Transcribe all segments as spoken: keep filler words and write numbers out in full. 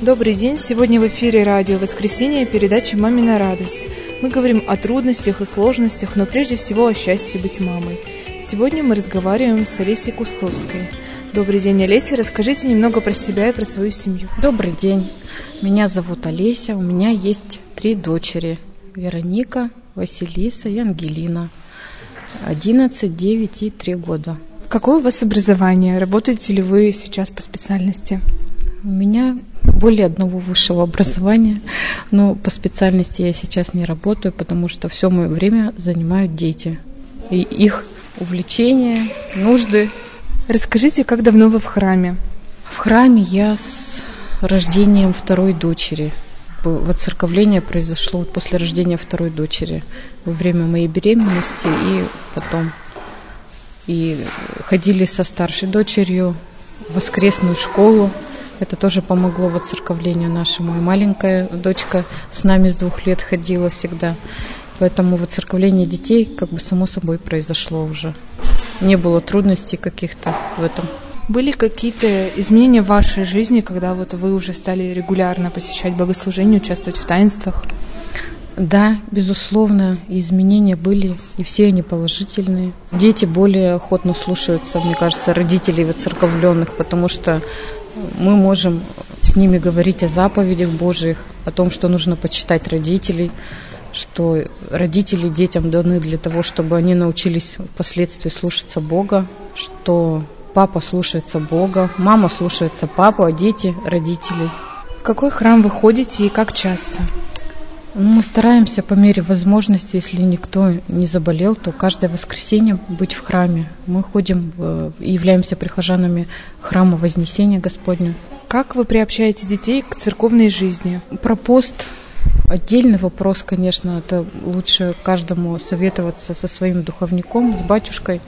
Добрый день! Сегодня в эфире радио «Воскресенье» передача «Мамина радость». Мы говорим о трудностях и сложностях, но прежде всего о счастье быть мамой. Сегодня мы разговариваем с Олесей Кустовской. Добрый день, Олеся. Расскажите немного про себя и про свою семью. Добрый день. Меня зовут Олеся. У меня есть три дочери. Вероника, Василиса и Ангелина. одиннадцать, девять и три года. Какое у вас образование? Работаете ли вы сейчас по специальности? У меня более одного высшего образования, но по специальности я сейчас не работаю, потому что все мое время занимают дети и их увлечения, нужды. Расскажите, как давно вы в храме? В храме я с рождением второй дочери. Воцерковление произошло вот после рождения второй дочери, во время моей беременности и потом. И ходили со старшей дочерью в воскресную школу. Это тоже помогло воцерковлению нашему. И маленькая дочка с нами с двух лет ходила всегда. Поэтому воцерковление детей как бы само собой произошло уже. Не было трудностей каких-то в этом. Были какие-то изменения в вашей жизни, когда вот вы уже стали регулярно посещать богослужения, участвовать в таинствах? Да, безусловно, изменения были, и все они положительные. Дети более охотно слушаются, мне кажется, родителей воцерковленных, потому что мы можем с ними говорить о заповедях Божьих, о том, что нужно почитать родителей, что родители детям даны для того, чтобы они научились впоследствии слушаться Бога, что папа слушается Бога, мама слушается папу, а дети – родителей. В какой храм вы ходите и как часто? Мы стараемся по мере возможности, если никто не заболел, то каждое воскресенье быть в храме. Мы ходим и являемся прихожанами храма Вознесения Господня. Как вы приобщаете детей к церковной жизни? Про пост отдельный вопрос, конечно. Это лучше каждому советоваться со своим духовником, с батюшкой,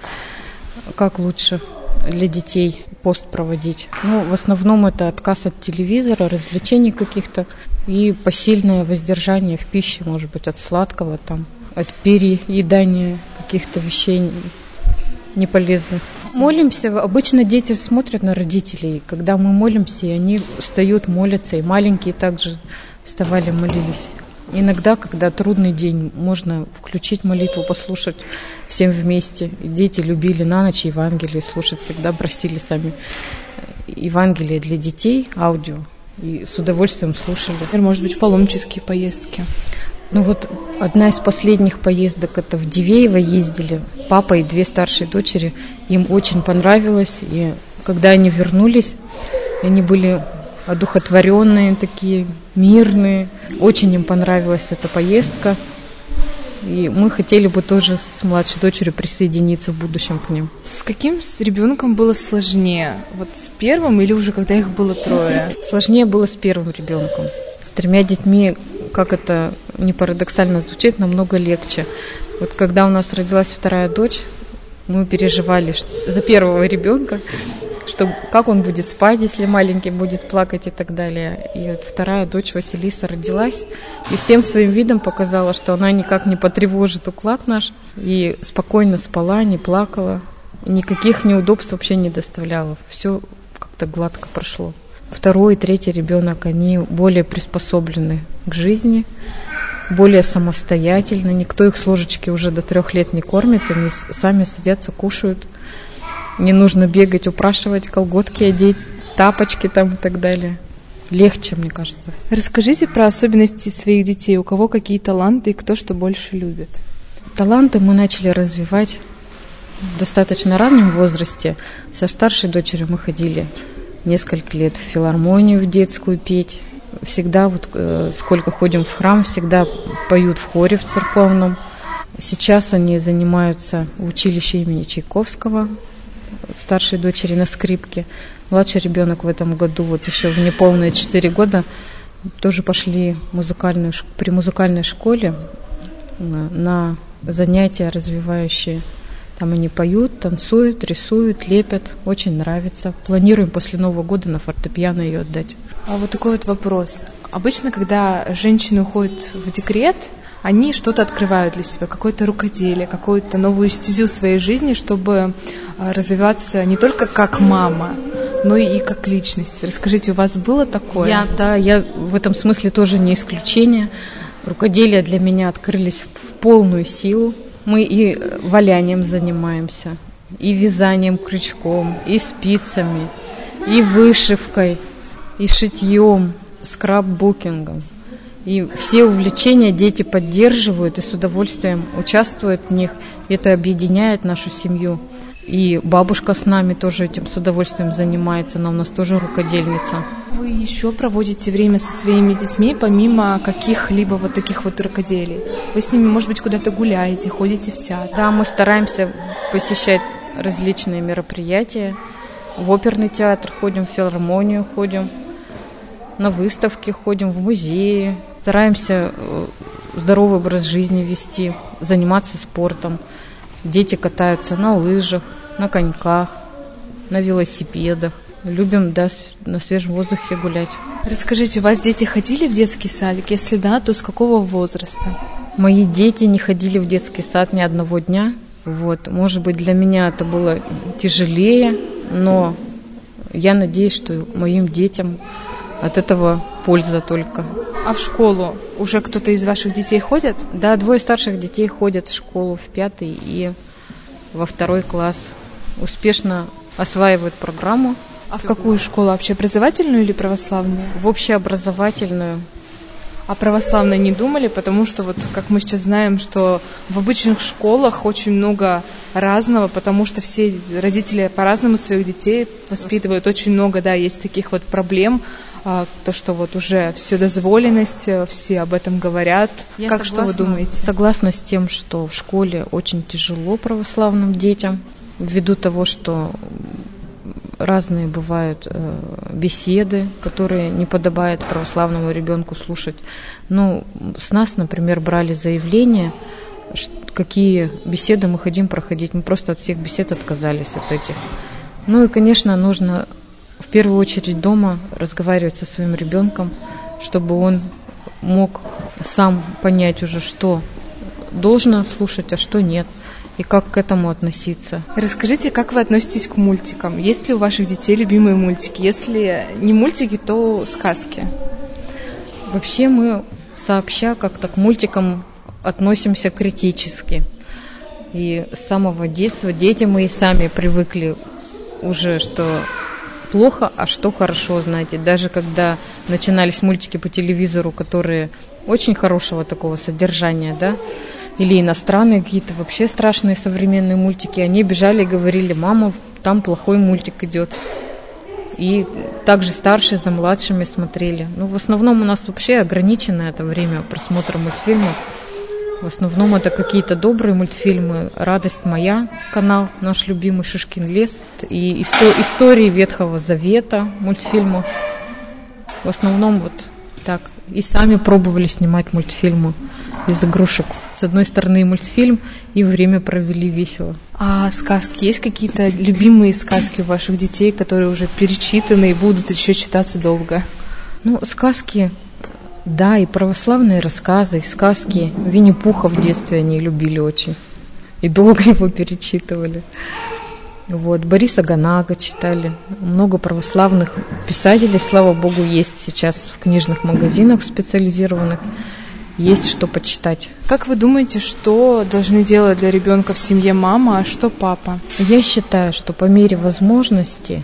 как лучше для детей пост проводить. Ну, в основном это отказ от телевизора, развлечений каких-то и посильное воздержание в пище, может быть, от сладкого, там, от переедания каких-то вещей неполезных. Молимся. Обычно дети смотрят на родителей. Когда мы молимся, и они встают, молятся, и маленькие также вставали, молились. Иногда, когда трудный день, можно включить молитву, послушать всем вместе. И дети любили на ночь Евангелие слушать, всегда просили сами Евангелие для детей, аудио, и с удовольствием слушали. Может быть, паломнические поездки? Ну вот одна из последних поездок, это в Дивеево ездили. Папа и две старшие дочери, им очень понравилось. И когда они вернулись, они были одухотворенные такие, мирные. Очень им понравилась эта поездка. И мы хотели бы тоже с младшей дочерью присоединиться в будущем к ним. С каким с ребенком было сложнее? Вот с первым или уже когда их было трое? Сложнее было с первым ребенком. С тремя детьми, как это не парадоксально звучит, намного легче. Вот когда у нас родилась вторая дочь, мы переживали за первого ребенка, что как он будет спать, если маленький будет плакать и так далее. И вот вторая дочь Василиса родилась и всем своим видом показала, что она никак не потревожит уклад наш, и спокойно спала, не плакала, никаких неудобств вообще не доставляла. Все как-то гладко прошло. Второй и третий ребенок, они более приспособлены к жизни, более самостоятельны. Никто их с ложечки уже до трех лет не кормит, они сами садятся, кушают. Не нужно бегать, упрашивать, колготки одеть, тапочки там и так далее. Легче, мне кажется. Расскажите про особенности своих детей. У кого какие таланты и кто что больше любит? Таланты мы начали развивать в достаточно раннем возрасте. Со старшей дочерью мы ходили несколько лет в филармонию, в детскую петь. Всегда, вот э, сколько ходим в храм, всегда поют в хоре в церковном. Сейчас они занимаются в училище имени Чайковского, старшей дочери на скрипке. Младший ребенок в этом году, вот еще в неполные четыре года, тоже пошли в музыкальную, при музыкальной школе на, на занятия развивающие. Там они поют, танцуют, рисуют, лепят. Очень нравится. Планируем после Нового года на фортепиано ее отдать. А вот такой вот вопрос. Обычно, когда женщины уходят в декрет, они что-то открывают для себя, какое-то рукоделие, какую-то новую стезю в своей жизни, чтобы развиваться не только как мама, но и как личность. Расскажите, у вас было такое? Я, да, я в этом смысле тоже не исключение. Рукоделия для меня открылись в полную силу. Мы и валянием занимаемся, и вязанием крючком, и спицами, и вышивкой, и шитьем, скрапбукингом. И все увлечения дети поддерживают и с удовольствием участвуют в них. Это объединяет нашу семью. И бабушка с нами тоже этим с удовольствием занимается. Она у нас тоже рукодельница. Вы еще проводите время со своими детьми, помимо каких-либо вот таких вот рукоделий? Вы с ними, может быть, куда-то гуляете, ходите в театр? Да, мы стараемся посещать различные мероприятия. В оперный театр ходим, в филармонию ходим, на выставки ходим, в музеи. Стараемся здоровый образ жизни вести, заниматься спортом. Дети катаются на лыжах, на коньках, на велосипедах. Любим, да, на свежем воздухе гулять. Расскажите, у вас дети ходили в детский садик? Если да, то с какого возраста? Мои дети не ходили в детский сад ни одного дня. Вот. Может быть, для меня это было тяжелее, но я надеюсь, что моим детям от этого польза только. А в школу уже кто-то из ваших детей ходит? Да, двое старших детей ходят в школу в пятый и во второй класс. Успешно осваивают программу. А в какую школу? Общеобразовательную или православную? В общеобразовательную. А православные не думали? Потому что, вот как мы сейчас знаем, что в обычных школах очень много разного, потому что все родители по-разному своих детей воспитывают. Очень много, да, есть таких вот проблем. То, что вот уже все дозволенность, все об этом говорят. Я как согласна, что вы думаете? Согласна с тем, что в школе очень тяжело православным детям, ввиду того, что разные бывают э, беседы, которые не подобает православному ребенку слушать. Ну, с нас, например, брали заявление, что, какие беседы мы хотим проходить. Мы просто от всех бесед отказались от этих. Ну и, конечно, нужно в первую очередь дома разговаривать со своим ребенком, чтобы он мог сам понять уже, что должно слушать, а что нет, и как к этому относиться. Расскажите, как вы относитесь к мультикам? Есть ли у ваших детей любимые мультики? Если не мультики, то сказки. Вообще мы сообща как-то к мультикам относимся критически. И с самого детства дети мои сами привыкли уже, что плохо, а что хорошо, знаете. Даже когда начинались мультики по телевизору, которые очень хорошего такого содержания, да, или иностранные какие-то вообще страшные современные мультики, они бежали и говорили: мама, там плохой мультик идет. И также старшие за младшими смотрели. Ну, в основном у нас вообще ограничено это время просмотра мультфильмов. В основном это какие-то добрые мультфильмы. «Радость моя», канал наш любимый, «Шишкин лес», и исто- истории Ветхого Завета мультфильмов. В основном вот так. И сами пробовали снимать мультфильмы из игрушек. С одной стороны мультфильм, и время провели весело. А сказки? Есть какие-то любимые сказки у ваших детей, которые уже перечитаны и будут еще читаться долго? Ну, сказки, да, и православные рассказы, и сказки. Винни-Пуха в детстве они любили очень. И долго его перечитывали. Вот. Бориса Ганага читали. Много православных писателей, слава богу, есть сейчас в книжных магазинах специализированных. Есть что почитать. Как вы думаете, что должны делать для ребенка в семье мама, а что папа? Я считаю, что по мере возможности,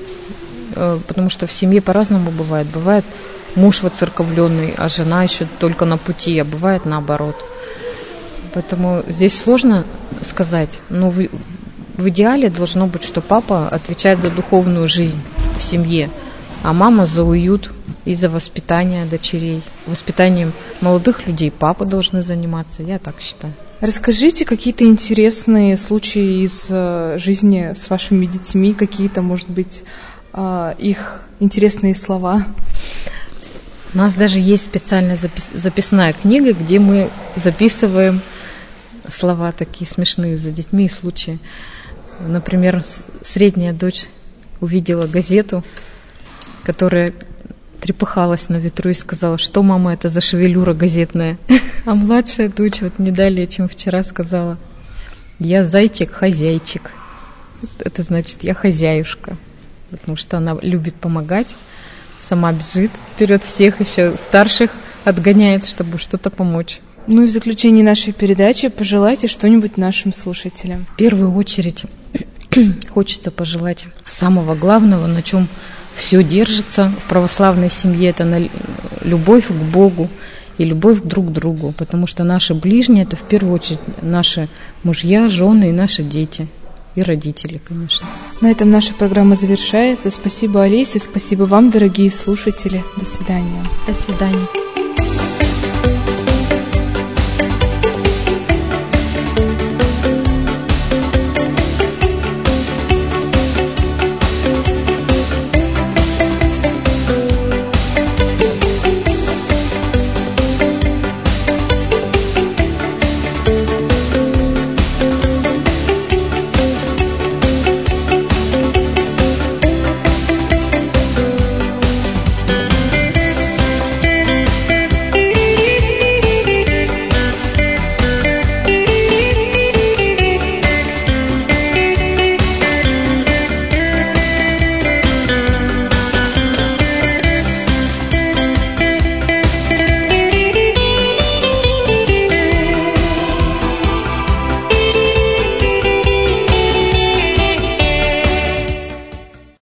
потому что в семье по-разному бывает. Бывает муж воцерковленный, а жена еще только на пути, а бывает наоборот. Поэтому здесь сложно сказать. Но в, в идеале должно быть, что папа отвечает за духовную жизнь в семье, а мама за уют и за воспитание дочерей. Воспитанием молодых людей папы должны заниматься, я так считаю. Расскажите какие-то интересные случаи из жизни с вашими детьми, какие-то, может быть, их интересные слова. У нас даже есть специальная запис- записная книга, где мы записываем слова такие смешные за детьми и случаи. Например, средняя дочь увидела газету, которая трепыхалась на ветру и сказала: что, мама, это за шевелюра газетная? А младшая дочь вот не далее, чем вчера, сказала: я зайчик-хозяйчик. Это значит, я хозяюшка. потому что она любит помогать, сама бежит вперед всех, еще старших отгоняет, чтобы что-то помочь. Ну и в заключении нашей передачи пожелайте что-нибудь нашим слушателям. В первую очередь хочется пожелать самого главного, на чем все держится в православной семье, это на любовь к Богу и любовь друг к другу, потому что наши ближние – это в первую очередь наши мужья, жены и наши дети, и родители, конечно. На этом наша программа завершается. Спасибо, Олесе, спасибо вам, дорогие слушатели. До свидания. До свидания.